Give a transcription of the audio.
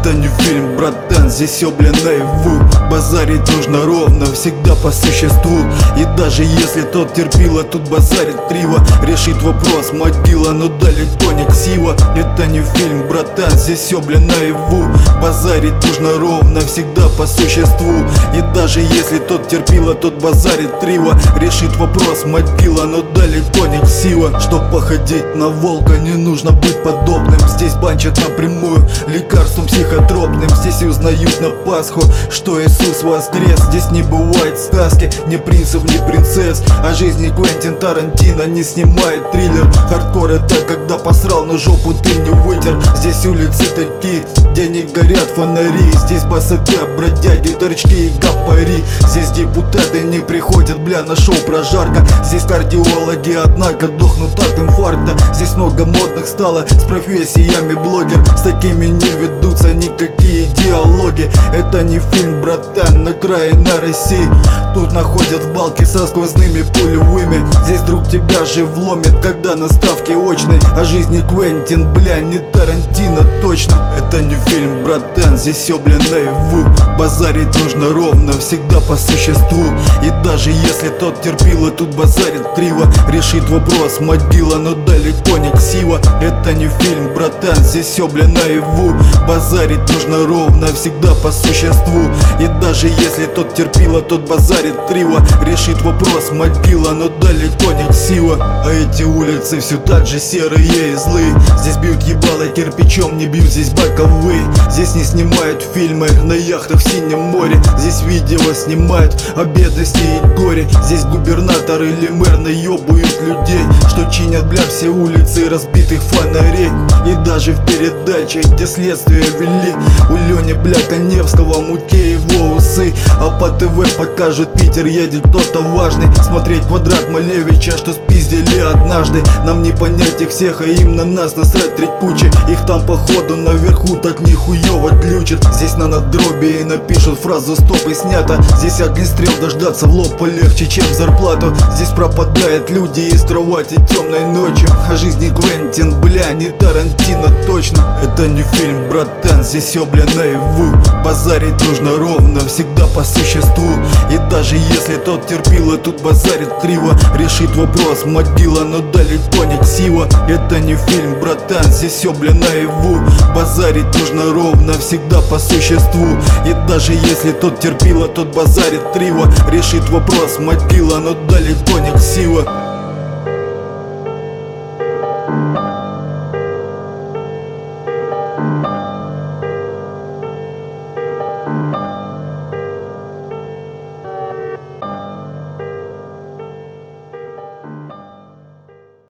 Это не фильм, братан, здесь все, блин, наяву. Базарить нужно ровно, всегда по существу. И даже если тот терпила, тут базарит криво. Решит вопрос могила, но далеко не ксива. Это не фильм, братан, здесь все, блин, наяву. Базарить нужно ровно, всегда по существу. И даже если тот терпила, тот базарит криво. Решит вопрос могила, но далеко не ксива. Чтоб походить на волка, не нужно быть подобным. Здесь банчат напрямую лекарством психотропным. Здесь и узнают на Пасху, что Иисус воскрес. Здесь не бывает сказки, ни принцев, ни принцесс. О жизни Квентин Тарантино не снимает триллер. Хардкор — это когда посрал, но жопу ты не вытер. Здесь улицы такие, где не горят фонари. Здесь босоты, бродяги, торчки и гапари. Здесь депутаты не приходят, бля, на шоу прожарка. Здесь кардиологи, однако, дохнут от инфаркта. Здесь много модных стало с профессиями блогер. С такими не ведутся никакие диалоги. Это не фильм, братан, на крае на России. Тут находят балки со сквозными пулевыми. Здесь друг тебя же вломит, когда на ставке очной. О жизни Квентин, бля, не Тарантино точно. Это не фильм, братан, здесь все, бля, наяву. Базарить нужно ровно, всегда по существу. И даже если тот терпила, тут базарит криво. Решит вопрос могила, но далеко не ксива. Это не фильм, братан, здесь все, бля, наяву. Базарить нужно ровно, всегда по существу. И даже если тот терпила, тот базарит криво. Решит вопрос могила, но далеко не ксива. А эти улицы все так же серые и злые. Здесь бьют ебало кирпичом, не бьют здесь боковые. Здесь не снимают фильмы на яхтах в синем море. Здесь видео снимают о бедности и горе. Здесь губернатор или мэр наебывают людей, что чинят, бля, все улицы разбитых фонарей. И даже в передаче, где следствие вели, у Лёни, бля, Коневского муке его усы. А по ТВ покажут, Питер едет кто-то важный. Смотреть Квадрат Малевича, что спиздили однажды. Нам не понять их всех, а им на нас насрать треть кучи. Их там походу наверху так нихуёво ключат. Здесь на надгробии напишут фразу «стоп» и снято. Здесь огнестрел дождаться в лоб полегче, чем зарплату. Здесь пропадают люди из кровати темной ночью. О жизни Квентин, бля, не Тарантино точно. Это не фильм, братан, здесь все, бля, наяву. Базарить нужно ровно, всегда по существу. И даже если тот терпила, тут базарит криво. Решит вопрос могила, но далеко не ксива. Это не фильм, братан, здесь все, бля, наяву. Базарить нужно ровно, всегда по существу. И даже если тот терпила, тот базарит криво. Решит вопрос могила, но далеко не ксива. Thank you.